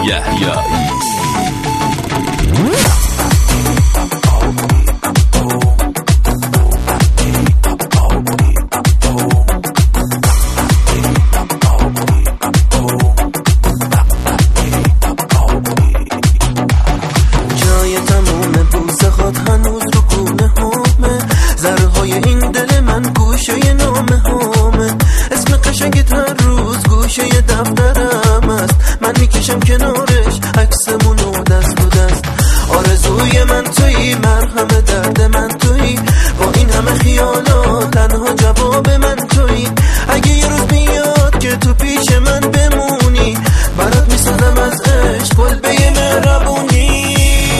یحیایی. جای تموم بوسه خود هنوز رو گونه همه، ذره های این دل من گوشه نامه همه، اسم قشنگت هر روز گوشه دفترم است، من میکشم کنارش عکسمونو دست و دست. آرزوی من تویی، مرهم درد من تویی، با این همه خیالات تنها جواب من تویی. اگه یه روز بیاد که تو پیش من بمونی، برات میسازم از عشق کلبه مهربونی.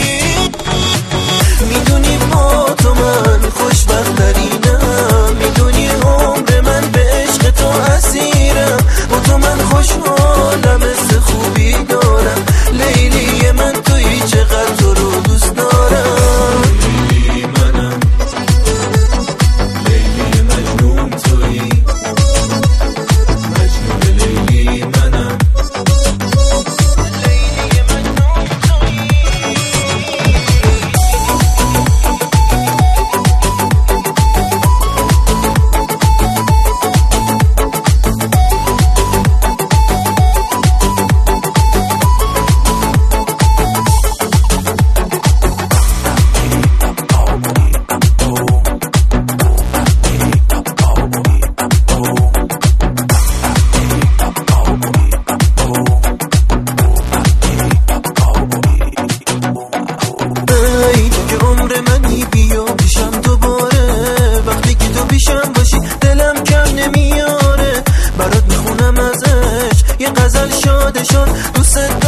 میدونی با تو من خوشبخت‌ترینم، میدونی عمر من به عشق تو اسیرم، با تو من خوشحالم، حس خوبی دارم، لیلی من تویی، چقدر تو رو دوست دارم. لیلی منم، لیلی مجنون تویی، مجنون لیلی منم، لیلی مجنون تویی. بیا پیشم دوباره، وقتی که تو پیشم باشی دلم کم نمیاره، برات میخونم ازش یه غزل شادشان، دوست